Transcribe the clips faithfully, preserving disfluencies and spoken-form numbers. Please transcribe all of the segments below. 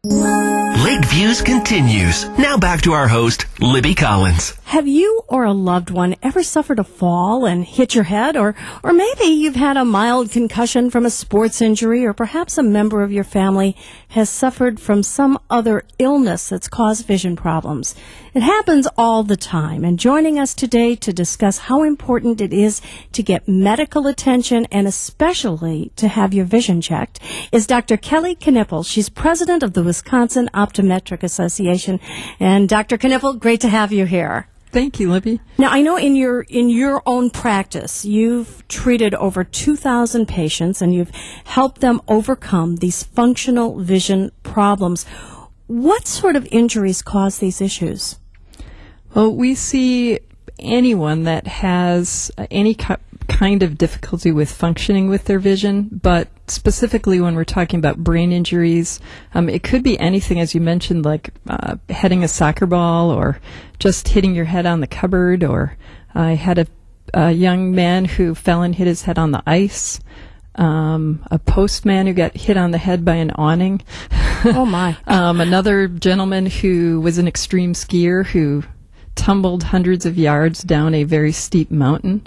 Lakeviews continues. Now back to our host, Libby Collins. Have you or a loved one ever suffered a fall and hit your head? Or, or maybe you've had a mild concussion from a sports injury, or perhaps a member of your family has suffered from some other illness that's caused vision problems. It happens all the time, and joining us today to discuss how important it is to get medical attention and especially to have your vision checked is Doctor Kelly Knippel. She's president of the Wisconsin Optometric Association. And Doctor Knippel, great to have you here. Thank you, Libby. Now, I know in your in your own practice, you've treated over two thousand patients and you've helped them overcome these functional vision problems. What sort of injuries cause these issues? Well, we see anyone that has any ki- kind of difficulty with functioning with their vision, but specifically when we're talking about brain injuries, um, it could be anything, as you mentioned, like uh, heading a soccer ball or just hitting your head on the cupboard, or I had a, a young man who fell and hit his head on the ice, um, a postman who got hit on the head by an awning. Oh, my. um, another gentleman who was an extreme skier who tumbled hundreds of yards down a very steep mountain.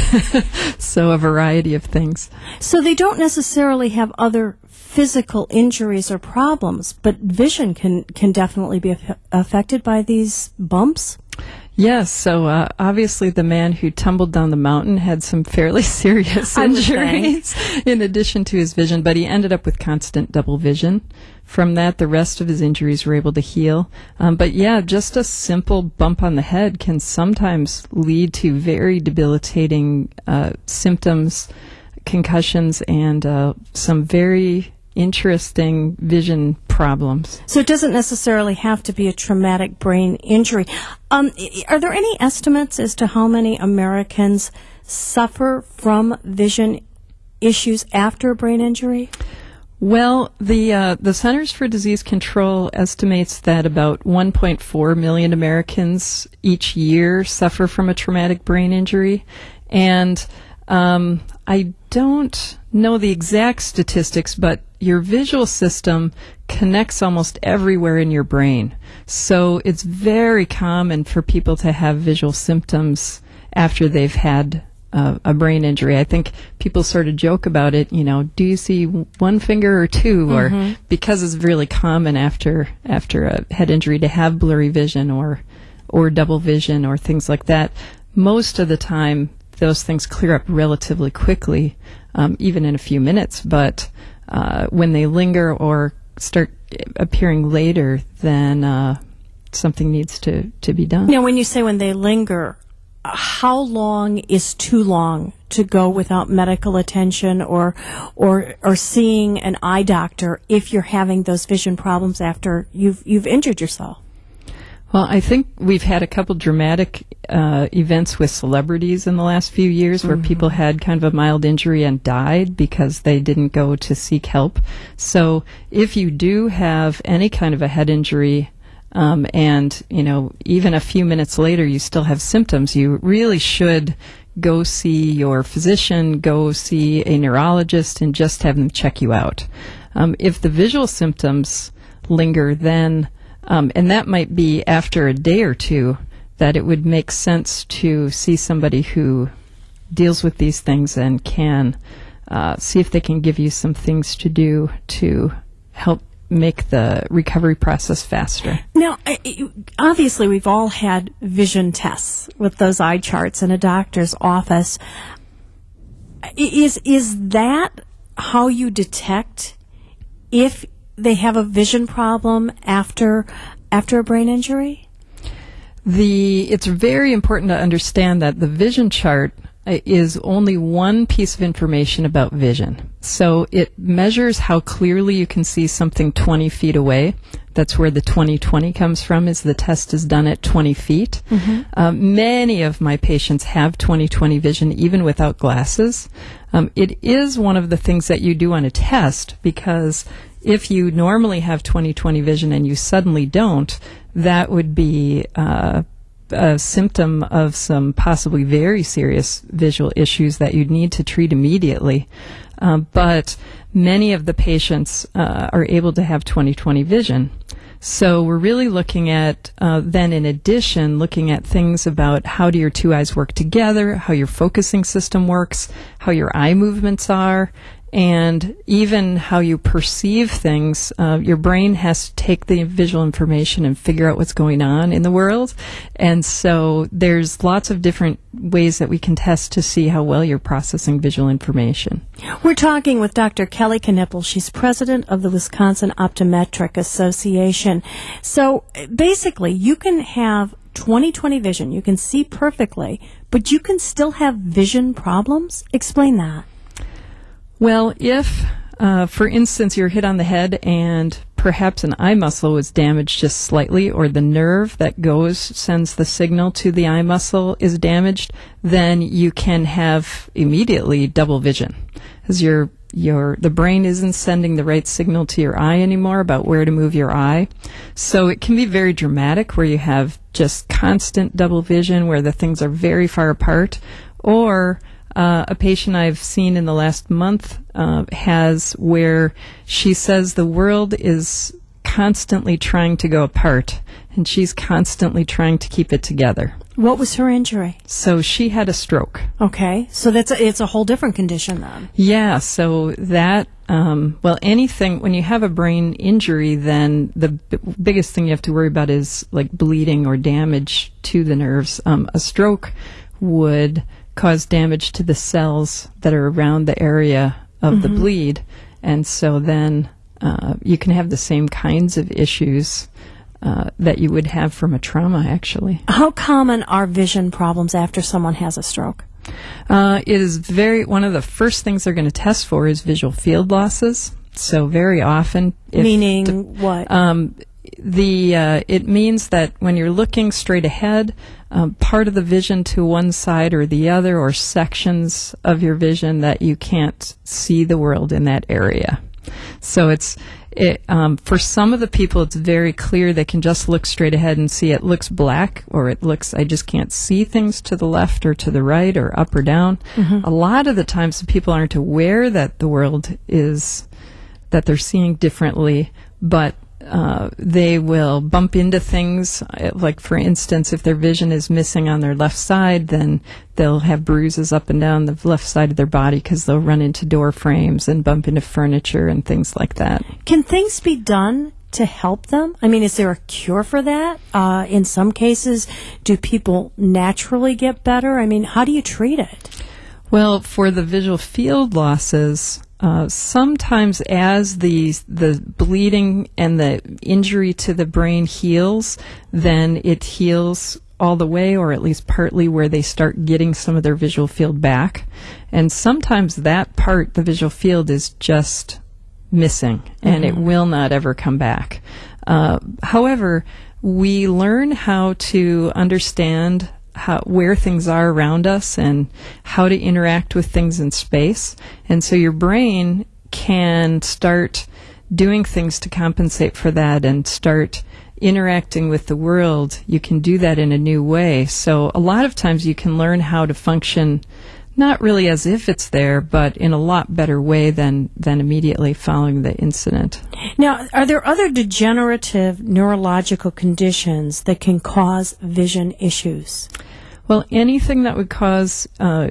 So a variety of things. So they don't necessarily have other physical injuries or problems, but vision can, can definitely be af- affected by these bumps? Yes, so uh, obviously the man who tumbled down the mountain had some fairly serious injuries in addition to his vision, but he ended up with constant double vision. From that, the rest of his injuries were able to heal. Um, but yeah, just a simple bump on the head can sometimes lead to very debilitating uh, symptoms, concussions, and uh, some very interesting vision problems. So it doesn't necessarily have to be a traumatic brain injury. Um, are there any estimates as to how many Americans suffer from vision issues after a brain injury? Well, the uh, the Centers for Disease Control estimates that about one point four million Americans each year suffer from a traumatic brain injury, and um, I don't know the exact statistics, but your visual system connects almost everywhere in your brain. So it's very common for people to have visual symptoms after they've had uh, a brain injury. I think people sort of joke about it, you know, do you see one finger or two? Mm-hmm. Or because it's really common after after a head injury to have blurry vision or or double vision or things like that. Most of the time, those things clear up relatively quickly, um, even in a few minutes. But uh, when they linger or start appearing later, then uh, something needs to, to be done. Now, when you say when they linger, how long is too long to go without medical attention or or or seeing an eye doctor if you're having those vision problems after you've you've injured yourself? Well, I think we've had a couple dramatic uh, events with celebrities in the last few years where mm-hmm. people had kind of a mild injury and died because they didn't go to seek help. So if you do have any kind of a head injury, um, and, you know, even a few minutes later you still have symptoms, you really should go see your physician, go see a neurologist, and just have them check you out. Um, if the visual symptoms linger, then Um, and that might be after a day or two, that it would make sense to see somebody who deals with these things and can uh, see if they can give you some things to do to help make the recovery process faster. Now, obviously we've all had vision tests with those eye charts in a doctor's office. Is, is that how you detect if they have a vision problem after after a brain injury? The it's very important to understand that the vision chart is only one piece of information about vision. So it measures how clearly you can see something twenty feet away. That's where the twenty twenty comes from, is the test is done at twenty feet. Mm-hmm. Um, many of my patients have twenty twenty vision even without glasses. Um, it is one of the things that you do on a test, because if you normally have twenty twenty vision and you suddenly don't, that would be uh, a symptom of some possibly very serious visual issues that you'd need to treat immediately. Um, but many of the patients uh, are able to have twenty twenty vision. So we're really looking at, uh, then in addition, looking at things about how do your two eyes work together, how your focusing system works, how your eye movements are, and even how you perceive things. Uh, your brain has to take the visual information and figure out what's going on in the world. And so there's lots of different ways that we can test to see how well you're processing visual information. We're talking with Doctor Kelly Knipple. She's president of the Wisconsin Optometric Association. So basically, you can have twenty twenty vision. You can see perfectly, but you can still have vision problems? Explain that. Well, if, uh, for instance, you're hit on the head and perhaps an eye muscle was damaged just slightly, or the nerve that goes, sends the signal to the eye muscle is damaged, then you can have immediately double vision. As your, your, the brain isn't sending the right signal to your eye anymore about where to move your eye. So it can be very dramatic where you have just constant double vision where the things are very far apart, or Uh, a patient I've seen in the last month uh, has where she says the world is constantly trying to go apart, and she's constantly trying to keep it together. What was her injury? So she had a stroke. Okay, so that's a, it's a whole different condition then. Yeah, so that, um, well, anything, when you have a brain injury, then the b- biggest thing you have to worry about is like bleeding or damage to the nerves. Um, a stroke would cause damage to the cells that are around the area of mm-hmm. the bleed, and so then uh, you can have the same kinds of issues uh, that you would have from a trauma, actually. How common are vision problems after someone has a stroke? Uh, it is very, one of the first things they're going to test for is visual field losses. So very often... If Meaning de- what? Um, the uh, it means that when you're looking straight ahead, um, part of the vision to one side or the other, or sections of your vision, that you can't see the world in that area. So it's it, um, for some of the people, it's very clear they can just look straight ahead and see it looks black, or it looks, I just can't see things to the left or to the right or up or down. Mm-hmm. A lot of the times the people aren't aware that the world is, that they're seeing differently, but Uh, they will bump into things, like for instance, if their vision is missing on their left side, then they'll have bruises up and down the left side of their body because they'll run into door frames and bump into furniture and things like that. Can things be done to help them? I mean, is there a cure for that? Uh, in some cases, do people naturally get better? I mean, how do you treat it? Well, for the visual field losses, Uh, sometimes as the the bleeding and the injury to the brain heals, then it heals all the way, or at least partly, where they start getting some of their visual field back. And sometimes that part, the visual field, is just missing, and mm-hmm. it will not ever come back. Uh, however, we learn how to understand how, where things are around us and how to interact with things in space. And so your brain can start doing things to compensate for that and start interacting with the world. You can do that in a new way. So a lot of times you can learn how to function not really as if it's there, but in a lot better way than, than immediately following the incident. Now, are there other degenerative neurological conditions that can cause vision issues? Well, anything that would cause uh,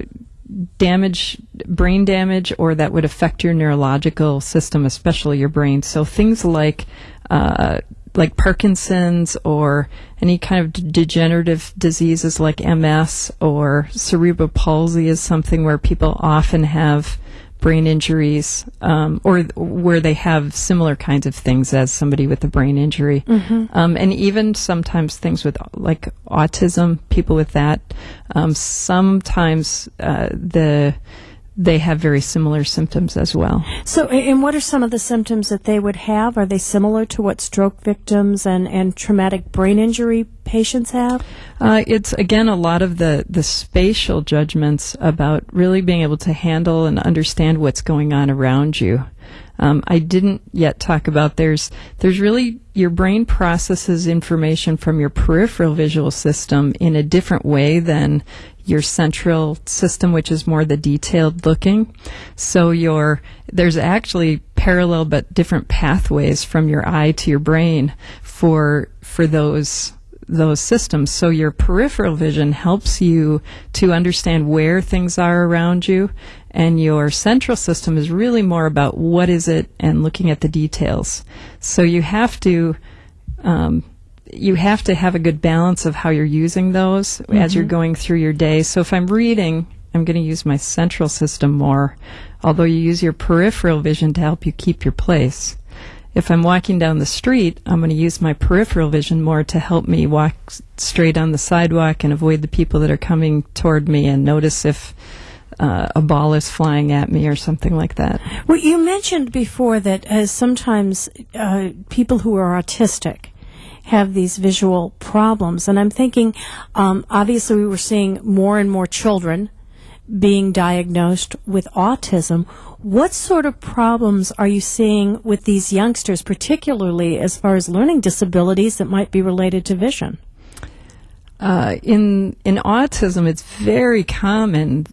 damage, brain damage, or that would affect your neurological system, especially your brain. So things like uh, like Parkinson's, or any kind of d- degenerative diseases like M S, or cerebral palsy is something where people often have brain injuries, um, or th- where they have similar kinds of things as somebody with a brain injury. Mm-hmm. Um, and even sometimes things with like autism, people with that, um, sometimes uh, the they have very similar symptoms as well. So, and what are some of the symptoms that they would have? Are they similar to what stroke victims and, and traumatic brain injury patients have? Uh, it's, again, a lot of the, the spatial judgments about really being able to handle and understand what's going on around you. Um, I didn't yet talk about there's there's really your brain processes information from your peripheral visual system in a different way than your central system, which is more the detailed looking. So your there's actually parallel but different pathways from your eye to your brain for for those those systems. So your peripheral vision helps you to understand where things are around you, and your central system is really more about what is it and looking at the details. So you have to um, you have to have a good balance of how you're using those mm-hmm. as you're going through your day. So if I'm reading, I'm going to use my central system more, although you use your peripheral vision to help you keep your place. If I'm walking down the street, I'm going to use my peripheral vision more to help me walk s- straight on the sidewalk and avoid the people that are coming toward me and notice if uh, a ball is flying at me or something like that. Well, you mentioned before that uh, sometimes uh, people who are autistic have these visual problems. And I'm thinking, um, obviously we were seeing more and more children being diagnosed with autism. What sort of problems are you seeing with these youngsters, particularly as far as learning disabilities that might be related to vision? Uh, in in autism, it's very common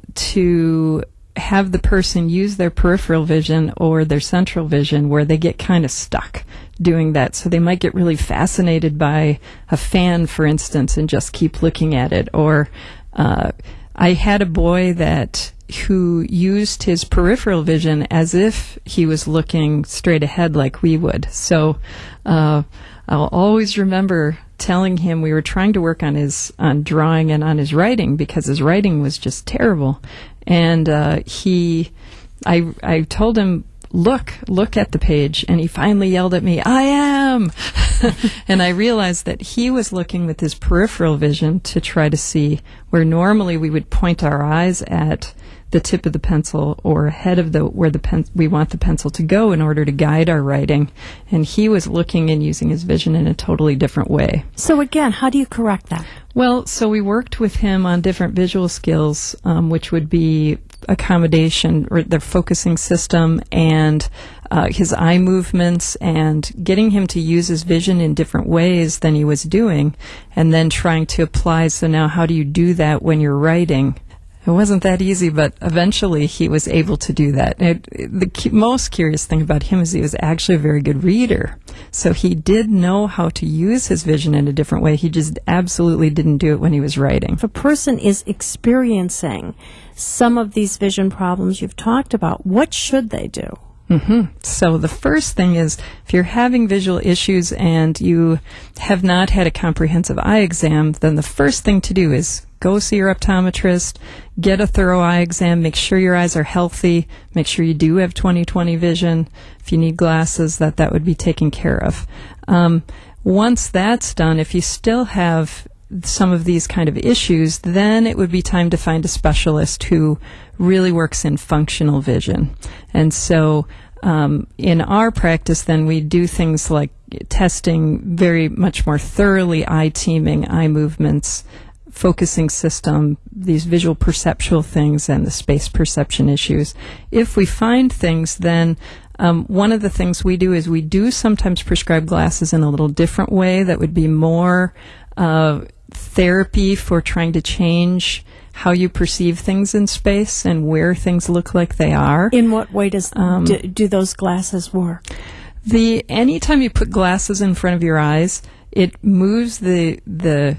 to have the person use their peripheral vision or their central vision where they get kind of stuck doing that. So they might get really fascinated by a fan, for instance, and just keep looking at it. Or uh, I had a boy that who used his peripheral vision as if he was looking straight ahead like we would. So uh, I'll always remember telling him we were trying to work on his on drawing and on his writing because his writing was just terrible. And uh, he, I, I told him, look, look at the page. And he finally yelled at me, I am. And I realized that he was looking with his peripheral vision to try to see where normally we would point our eyes at the tip of the pencil or ahead of the where the pen we want the pencil to go in order to guide our writing. And he was looking and using his vision in a totally different way. So again, how do you correct that? Well, so we worked with him on different visual skills, um, which would be accommodation, or the focusing system, and uh, his eye movements, and getting him to use his vision in different ways than he was doing, and then trying to apply, so now how do you do that when you're writing? It wasn't that easy, but eventually he was able to do that. It, the cu- most curious thing about him is he was actually a very good reader. So he did know how to use his vision in a different way. He just absolutely didn't do it when he was writing. If a person is experiencing some of these vision problems you've talked about, what should they do? Mm-hmm. So the first thing is, if you're having visual issues and you have not had a comprehensive eye exam, then the first thing to do is go see your optometrist, get a thorough eye exam, make sure your eyes are healthy, make sure you do have twenty twenty vision. If you need glasses, that that would be taken care of. Um, once that's done, if you still have some of these kind of issues, then it would be time to find a specialist who really works in functional vision. And so um, in our practice, then we do things like testing very much more thoroughly eye teaming, eye movements, focusing system, these visual perceptual things, and the space perception issues. If we find things, then um, one of the things we do is we do sometimes prescribe glasses in a little different way that would be more uh, therapy for trying to change how you perceive things in space and where things look like they are. In what way does Um, do, do those glasses work? The anytime you put glasses in front of your eyes, it moves the the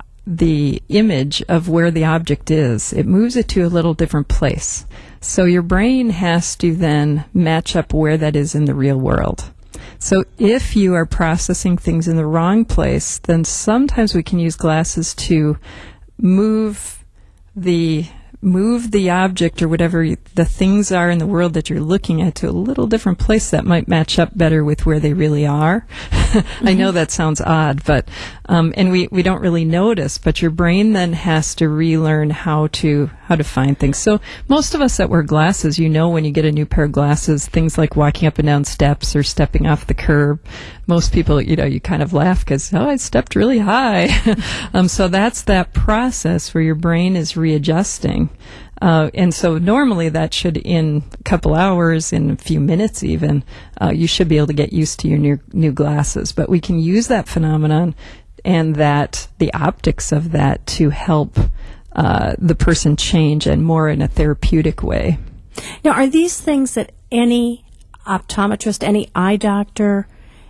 the image of where the object is. It moves it to a little different place. So your brain has to then match up where that is in the real world. So if you are processing things in the wrong place, then sometimes we can use glasses to move the move the object or whatever you, the things are in the world that you're looking at to a little different place that might match up better with where they really are. Mm-hmm. I know that sounds odd, but um, and we, we don't really notice, but your brain then has to relearn how to how to find things. So most of us that wear glasses, you know, when you get a new pair of glasses, things like walking up and down steps or stepping off the curb, most people, you know, you kind of laugh because, oh, I stepped really high. um, so that's that process where your brain is readjusting. Uh, and so normally that should, in a couple hours, in a few minutes even, uh, you should be able to get used to your new, new glasses. But we can use that phenomenon and that the optics of that to help uh, the person change, and more in a therapeutic way. Now, are these things that any optometrist, any eye doctor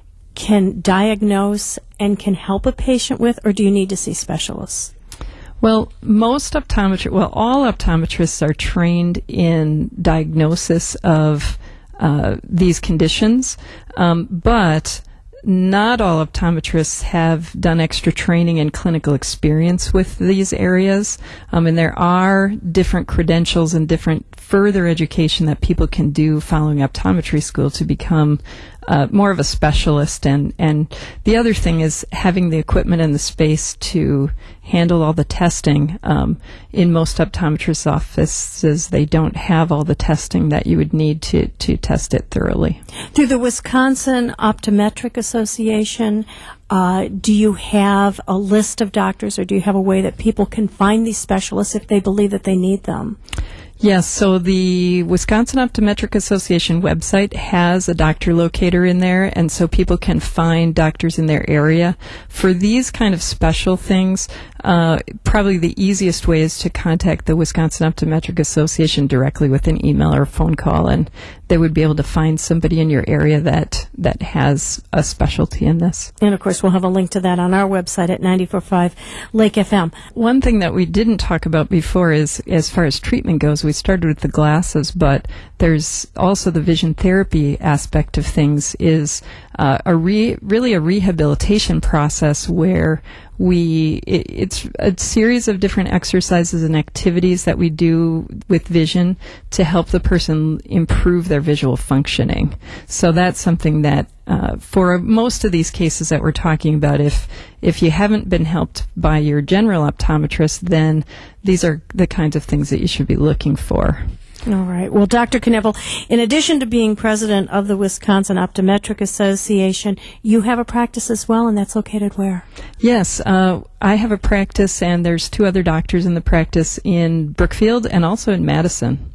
can diagnose and can help a patient with, or do you need to see specialists? Well, most optometrists, well, all optometrists are trained in diagnosis of uh, these conditions, um, but not all optometrists have done extra training and clinical experience with these areas, um, and there are different credentials and different further education that people can do following optometry school to become uh, more of a specialist. And, and the other thing is having the equipment and the space to handle all the testing. Um, in most optometrists' offices, they don't have all the testing that you would need to, to test it thoroughly. Through the Wisconsin Optometric Association, uh, do you have a list of doctors, or do you have a way that people can find these specialists if they believe that they need them? Yes, so the Wisconsin Optometric Association website has a doctor locator in there, and so people can find doctors in their area. For these kind of special things, uh, probably the easiest way is to contact the Wisconsin Optometric Association directly with an email or a phone call, and they would be able to find somebody in your area that, that has a specialty in this. And, of course, we'll have a link to that on our website at ninety-four point five Lake F M. One thing that we didn't talk about before is, as far as treatment goes, we started with the glasses, but there's also the vision therapy aspect of things, is uh, a re- really a rehabilitation process where we it, it's a series of different exercises and activities that we do with vision to help the person improve their visual functioning. So that's something that uh, for most of these cases that we're talking about, if if you haven't been helped by your general optometrist, then these are the kinds of things that you should be looking for. All right. Well, Doctor Knippel, in addition to being president of the Wisconsin Optometric Association, you have a practice as well, and that's located where? Yes, uh, I have a practice, and there's two other doctors in the practice in Brookfield and also in Madison.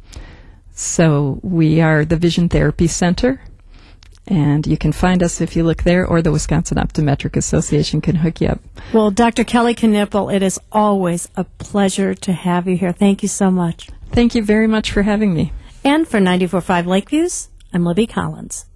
So we are the Vision Therapy Center, and you can find us if you look there, or the Wisconsin Optometric Association can hook you up. Well, Doctor Kelly Knippel, it is always a pleasure to have you here. Thank you so much. Thank you very much for having me. And for ninety-four point five Lakeviews, I'm Libby Collins.